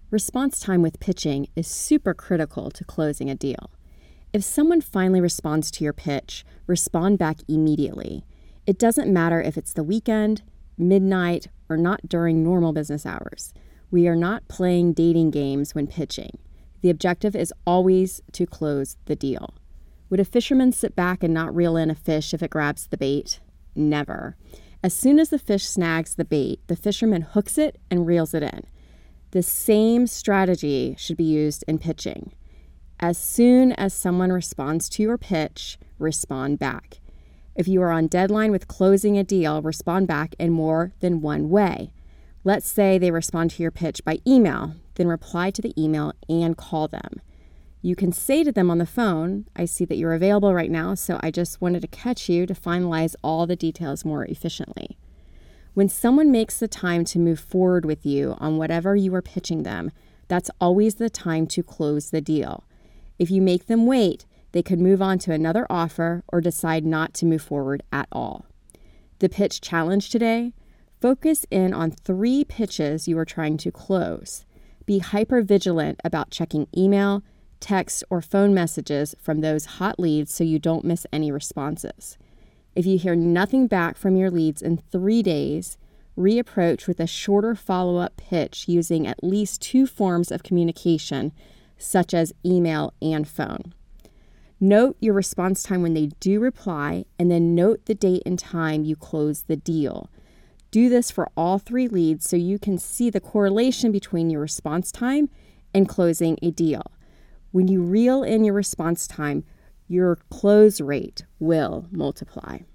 Response time with pitching is super critical to closing a deal. If someone finally responds to your pitch, respond back immediately. It doesn't matter if it's the weekend, midnight, or not during normal business hours. We are not playing dating games when pitching. The objective is always to close the deal. Would a fisherman sit back and not reel in a fish if it grabs the bait? Never. As soon as the fish snags the bait, the fisherman hooks it and reels it in. The same strategy should be used in pitching. As soon as someone responds to your pitch, respond back. If you are on deadline with closing a deal, respond back in more than one way. Let's say they respond to your pitch by email, then reply to the email and call them. You can say to them on the phone, I see that you're available right now, so I just wanted to catch you to finalize all the details more efficiently. When someone makes the time to move forward with you on whatever you are pitching them, that's always the time to close the deal. If you make them wait, they could move on to another offer or decide not to move forward at all. The pitch challenge today: focus in on 3 pitches you are trying to close. Be hyper vigilant about checking email, text, or phone messages from those hot leads so you don't miss any responses. If you hear nothing back from your leads in 3 days, reapproach with a shorter follow-up pitch using at least 2 forms of communication, such as email and phone. Note your response time when they do reply, and then note the date and time you close the deal. Do this for all 3 leads so you can see the correlation between your response time and closing a deal. When you reel in your response time, your close rate will multiply.